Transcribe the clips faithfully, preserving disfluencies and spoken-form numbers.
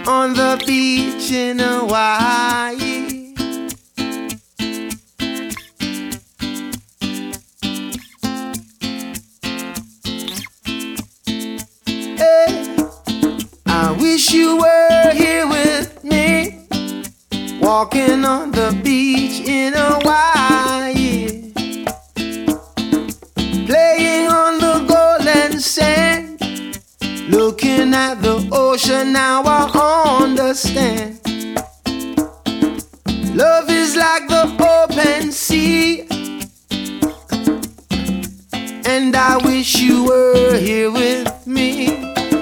on the beach in Hawaii. Hey, I wish you were here with me, walking on the beach in Hawaii, playing on the golden sand, looking at the ocean. Now I understand. Love is like the open sea, and I wish you were here with me.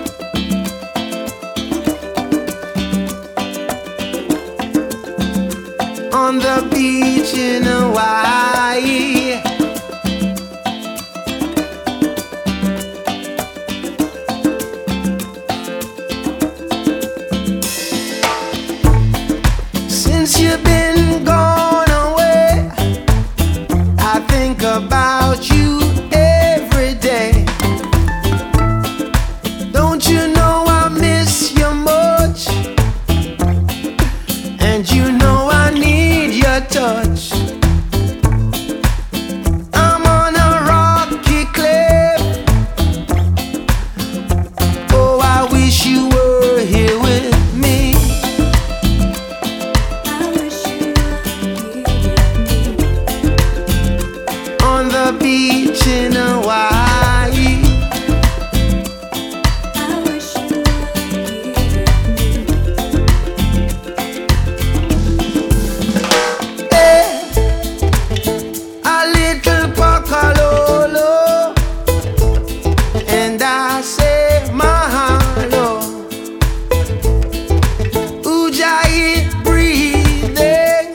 On the beach in Hawaii. Since you've been gone away, I think about you every day. Don't you know I miss you much? And you know I need your touch. I'm on a rocky cliff. Oh, I wish you were here with me. On the beach in Hawaii. Hey, a little Pakalolo, and I say mahalo. Ujjayi breathing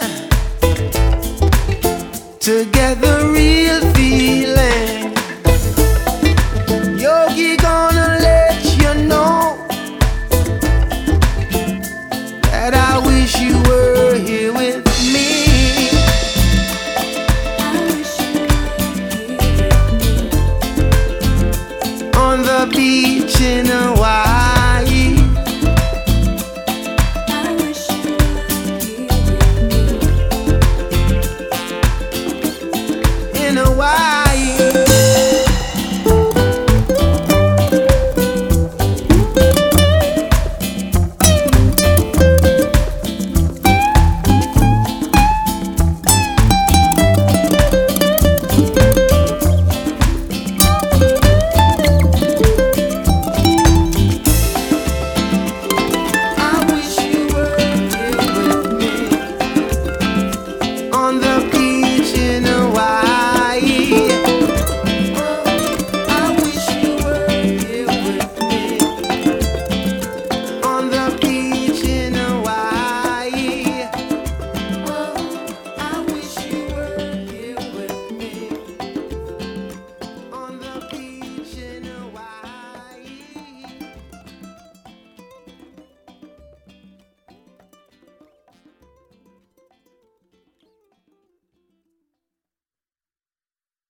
together, real feeling. Yogi gonna let you know that I wish you were here with me. On the beach in Hawaii.